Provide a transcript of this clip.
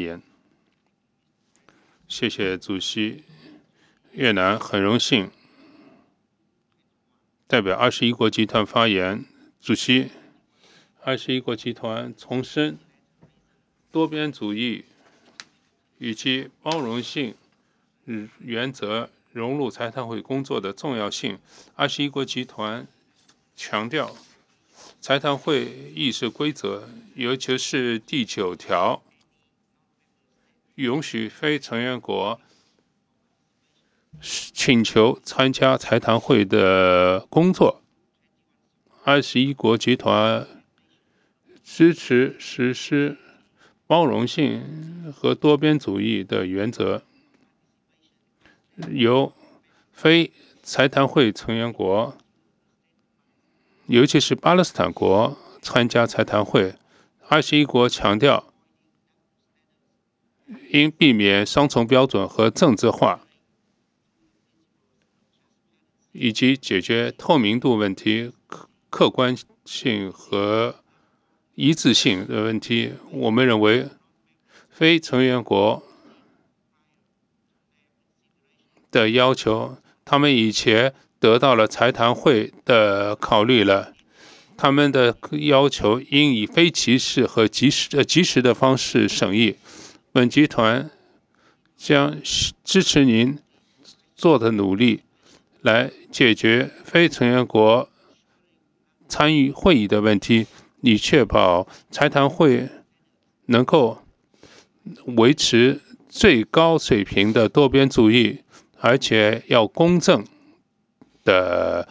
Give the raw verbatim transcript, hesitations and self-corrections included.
言。谢谢主席。越南很荣幸代表二十一国集团发言。主席，二十一国集团重申多边主义以及包容性原则融入财谈会工作的重要性。二十一国集团强调，财谈会议事规则，尤其是第九条，允许非成员国请求参加财谈会的工作。二十一国集团支持实施包容性和多边主义的原则，由非财谈会成员国，尤其是巴勒斯坦国参加财谈会。二十一国强调，应避免双重标准和政治化，以及解决透明度问题、客观性和一致性的问题。我们认为，非成员国的要求，他们以前得到了财谈会的考虑了，他们的要求应以非歧视和及时的及时的方式审议。本集团将支持您做的努力，来解决非成员国参与会议的问题，以确保财谈会能够维持最高水平的多边主义，而且要公正的